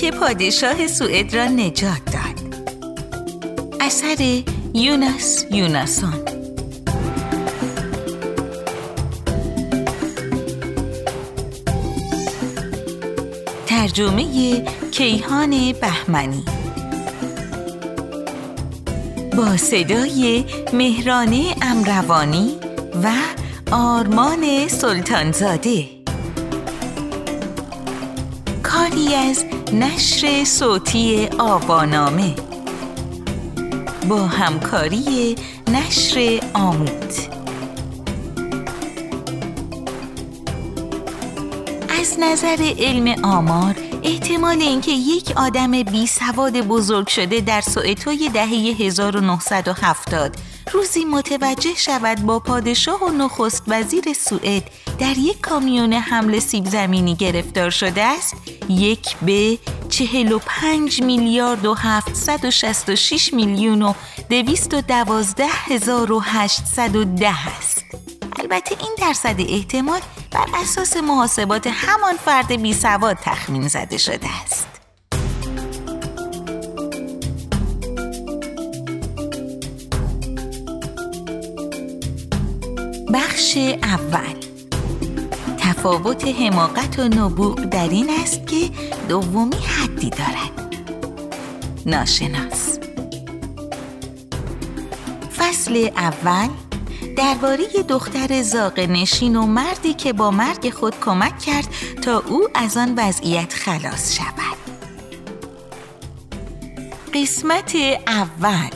که پادشاه سوئد را نجات داد. اثر یوناس یوناسون. ترجمه کیهان بهمنی با صدای مهرانه امروانی و آرمان سلطانزاده. کاری از نشر صوتی آوانامه با همکاری نشر آموت. از نظر علم آمار احتمال اینکه یک آدم بی سواد بزرگ شده در سوئتوی دهه 1970 روزی متوجه شود با پادشاه و نخست وزیر سوئد در یک کامیون حمل سیب زمینی گرفتار شده است 1 به 45 میلیارد و 766 میلیون و 212,810 است. البته این درصد احتمال بر اساس محاسبات همان فرد بی سواد تخمین زده شده است. بخش اول. تفاوت حماقت و نبوغ در این است که دومی حدی دارد. ناشناس. فصل اول درباره دختر زاغه‌نشین و مردی که با مرگ خود کمک کرد تا او از آن وضعیت خلاص شود. قسمت اول.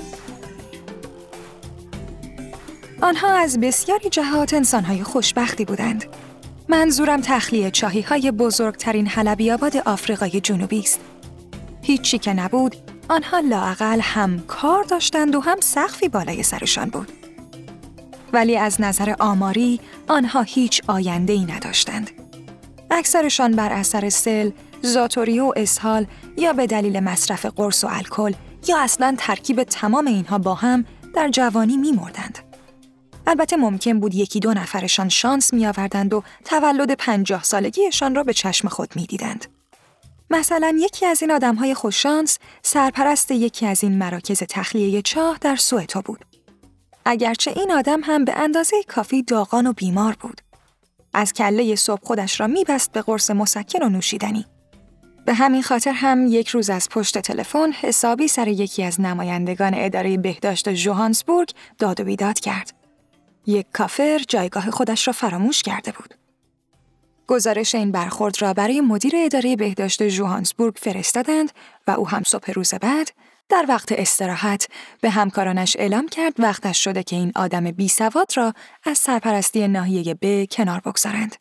آنها از بسیاری جهات انسان‌های خوشبختی بودند. منظورم تخلیه چاهی‌های بزرگترین حلبی‌آباد آفریقای جنوبی است. هیچی که نبود، آنها لااقل هم کار داشتند و هم سقفی بالای سرشان بود. ولی از نظر آماری، آنها هیچ آینده‌ای نداشتند. اکثرشان بر اثر سل، ذات‌وریه و اسهال یا به دلیل مصرف قرص و الکل یا اصلاً ترکیب تمام اینها با هم در جوانی می‌مردند. البته ممکن بود 1-2 نفرشان شانس می‌آوردند و تولد 50 سالگیشان را به چشم خود می‌دیدند. مثلا یکی از این آدم‌های خوششانس سرپرست یکی از این مراکز تخلیه چاه در سوئتو بود. اگرچه این آدم هم به اندازه کافی داغان و بیمار بود. از کله صبح خودش را می‌بست به قرص مسکن و نوشیدنی. به همین خاطر هم یک روز از پشت تلفن حسابی سر یکی از نمایندگان اداره بهداشت ژوهانسبورگ داد و بیداد کرد. یک کافر جایگاه خودش را فراموش کرده بود. گزارش این برخورد را برای مدیر اداره بهداشت ژوهانسبورگ فرستادند و او هم صبح روز بعد در وقت استراحت به همکارانش اعلام کرد وقتش شده که این آدم بی سواد را از سرپرستی ناحیه ب کنار بگذارند.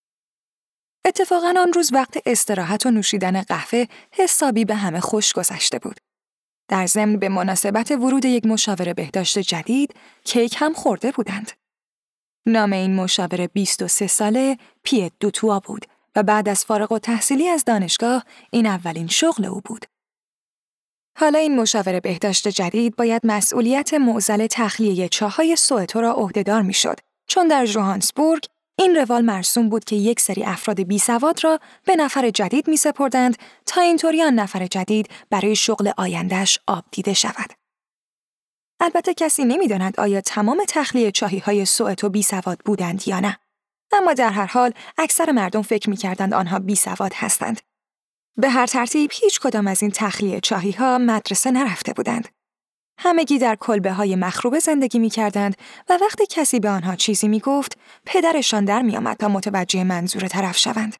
اتفاقاً آن روز وقت استراحت و نوشیدن قهوه حسابی به همه خوش گذشته بود. در ضمن به مناسبت ورود یک مشاور بهداشت جدید کیک هم خورده بودند. نام این مشاور 23 ساله پیت دوتوا بود و بعد از فارغ التحصیلی از دانشگاه این اولین شغل او بود. حالا این مشاور بهداشت جدید باید مسئولیت معضل تخلیه چاه‌های سوئتو را عهده‌دار می‌شد، چون در ژوهانسبورگ این روال مرسوم بود که یک سری افراد بی‌سواد را به نفر جدید می‌سپردند تا اینطوری آن نفر جدید برای شغل آینده‌اش آب دیده شود. البته کسی نمی‌داند آیا تمام تخلیه چاهی‌های سوئتو بی‌سواد بودند یا نه. اما در هر حال اکثر مردم فکر می‌کردند آنها بی‌سواد هستند. به هر ترتیب هیچ کدام از این تخلیه چاهی‌ها مدرسه نرفته بودند. همگی در کلبه‌های مخروبه زندگی می‌کردند و وقتی کسی به آنها چیزی می‌گفت، پدرشان در می‌آمد تا متوجه منظور طرف شوند.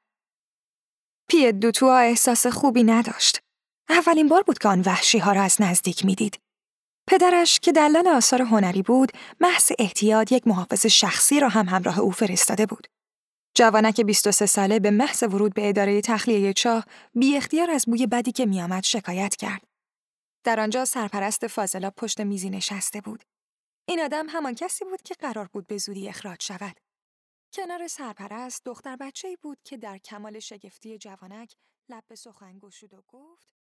پیت دوتوا احساس خوبی نداشت. اولین بار بود که آن وحشی‌ها را از نزدیک می‌دید. پدرش که دلال آثار هنری بود، محض احتیاط یک محافظ شخصی را هم همراه او فرستاده بود. جوانک 23 ساله به محض ورود به اداره تخلیه چاه بی اختیار از بوی بدی که می‌آمد شکایت کرد. در آنجا سرپرست فاضلاب پشت میزی نشسته بود. این آدم همان کسی بود که قرار بود به زودی اخراج شود. کنار سرپرست دختر بچه‌ای بود که در کمال شگفتی جوانک لب به سخن گشود و گفت: